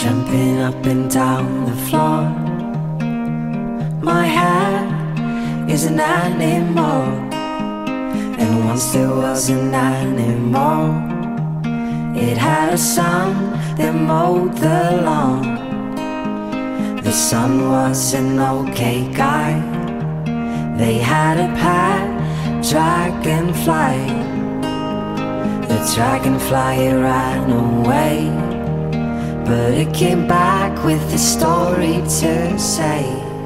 jumping up and down the floor. My hair is an animal, and once there was an animal. It had a son that mowed the lawn. The son was an okay guy. They had a pet dragonfly. The dragonfly ran away, but it came back with a story to say.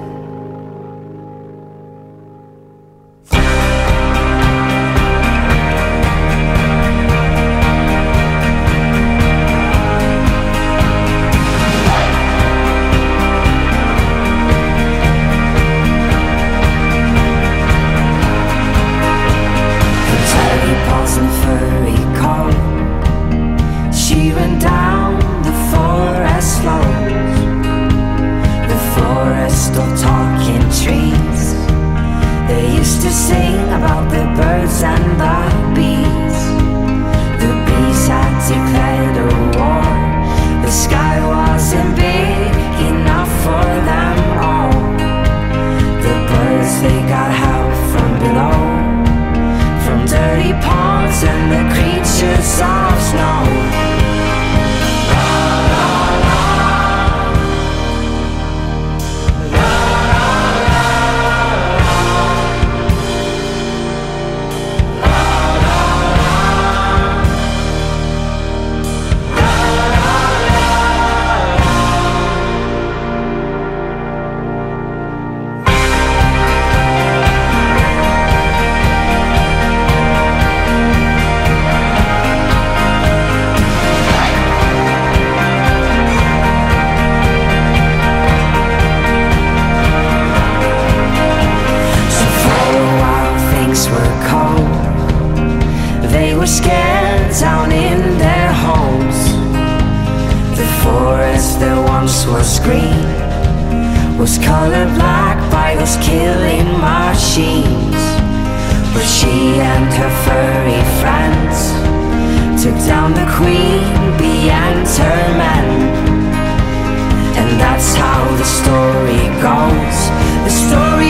Was green, was colored black by those killing machines. But she and her furry friends took down the queen bee and her men. And that's how the story goes. The story